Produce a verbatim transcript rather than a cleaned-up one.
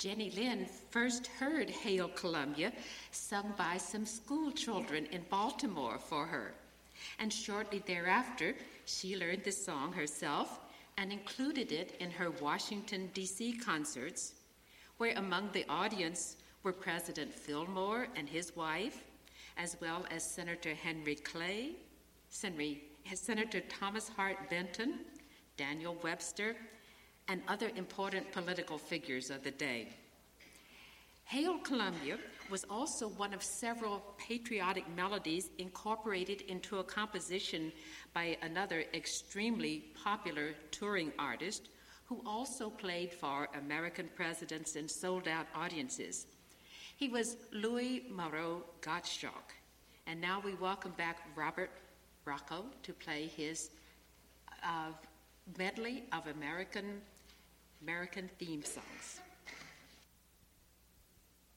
Jenny Lind first heard Hail Columbia sung by some school children in Baltimore for her. And shortly thereafter, she learned the song herself and included it in her Washington, D C concerts, where among the audience were President Fillmore and his wife, as well as Senator Henry Clay, Senator Thomas Hart Benton, Daniel Webster, and other important political figures of the day. Hail Columbia was also one of several patriotic melodies incorporated into a composition by another extremely popular touring artist who also played for American presidents and sold-out audiences. He was Louis Moreau Gottschalk. And now we welcome back Robert Rocco to play his uh, medley of American, American theme songs.